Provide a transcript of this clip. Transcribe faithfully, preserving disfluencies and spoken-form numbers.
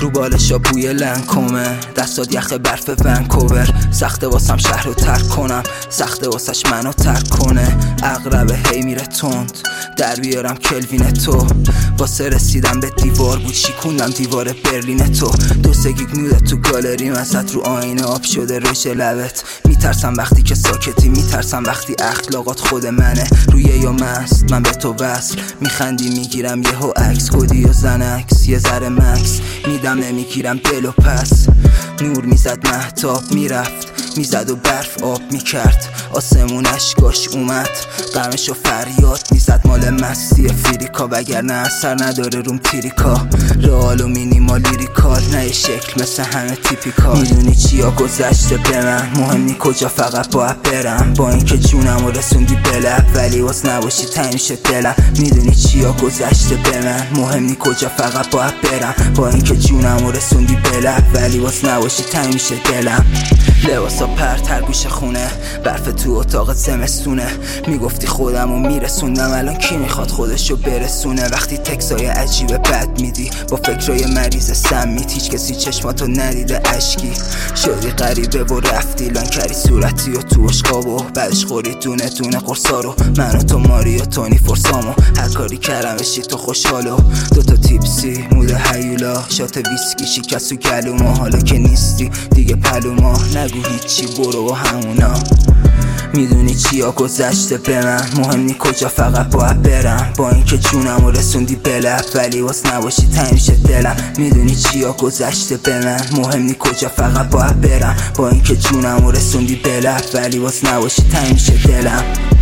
رو بالشا بوی لنکومه، دستات یخ برف ونکوور. سخته واسم شهر رو ترک کنم، سخته واسش منو ترک کنه. اغربه هی میره تند، در بیارم کلوین تو. واسه رسیدم به دیوار بود شیکوندم دیوار برلین تو. دو سگیگ نوده تو گالری مزد رو آینه آب شده رژ لبت. میترسم وقتی که ساکتی، میترسم وقتی اخلاقات خود منه. روی یا مست من به تو وصل، میخندی میگیرم یهو عکس. کدی و زنکس یه ذره مکس میدم نمیگیرم دل و پس. نور میزد مهتاب میرفت، میزد و برف آب میکرد. آسمون اشکاش اومد، غمش و فریاد میزد مال مستی فریکا. وگرنه اثر نداره روم تیریکا. رئال و مینیمال لیریکال، نه شکل مثل همه تیپیکال. میدونی چیا گذشته به من، مهم نی کجا فقط باید برم. با اینکه جونم و رسوندی به لب، ولی واس نباشی تنگ میشه دلم. میدونی چیا گذشته به من، مهم نی کجا فقط باید برم. با اینکه جونم و رسوندی به لب، ولی واس نباشی تنگ میشه دلم. لباسا پر تر گوش خونه، برف تو اتاق زمستونه. میگفتی خودمو میرسوندم، الان کی میخواد خودشو برسونه؟ وقتی تکسای عجیب بد میدی با فکرای مریض سمیت، هیچ کسی چشماتو ندیده اشکی. شدی غریبه و رفتی لان کردی صورتی و تو اشقابو. بعدش خوری دونه دونه قرصارو، من و تو ماری و تونی فرسامو. هر کاری کردم بشی تو خوشحالو. دوتا تیپسی مود هیولا، شات ویسکی شکست و گلوما. حالا که نیستی دیگه پلوما، نگو هیچی برو و همونا. میدونی چیا گذشته به من، مهم نی کجا فقط باید برم. با اینکه جونم و رسوندی به لب، ولی واس نباشی تنگ میشه دلم. میدونی چیا گذشته به من، مهم نی کجا فقط باید برم. با اینکه جونم و رسوندی به لب، ولی واس نباشی تنگ میشه دلم.